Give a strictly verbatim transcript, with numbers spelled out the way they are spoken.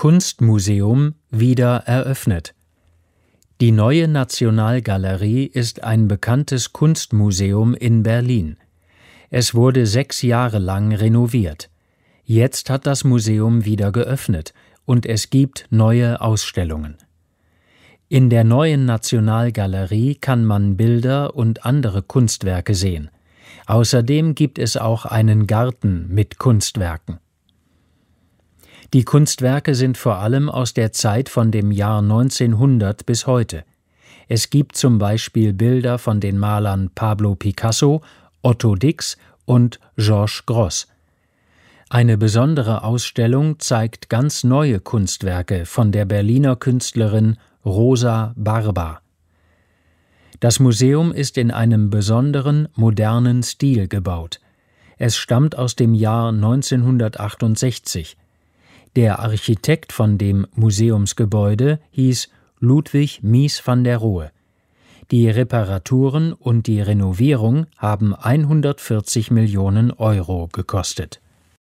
Kunstmuseum wieder eröffnet. Die Neue Nationalgalerie ist ein bekanntes Kunstmuseum in Berlin. Es wurde sechs Jahre lang renoviert. Jetzt hat das Museum wieder geöffnet und es gibt neue Ausstellungen. In der Neuen Nationalgalerie kann man Bilder und andere Kunstwerke sehen. Außerdem gibt es auch einen Garten mit Kunstwerken. Die Kunstwerke sind vor allem aus der Zeit von dem Jahr neunzehnhundert bis heute. Es gibt zum Beispiel Bilder von den Malern Pablo Picasso, Otto Dix und Georges Grosz. Eine besondere Ausstellung zeigt ganz neue Kunstwerke von der Berliner Künstlerin Rosa Barba. Das Museum ist in einem besonderen, modernen Stil gebaut. Es stammt aus dem Jahr neunzehnhundertachtundsechzig. Der Architekt von dem Museumsgebäude hieß Ludwig Mies van der Rohe. Die Reparaturen und die Renovierung haben hundertvierzig Millionen Euro gekostet.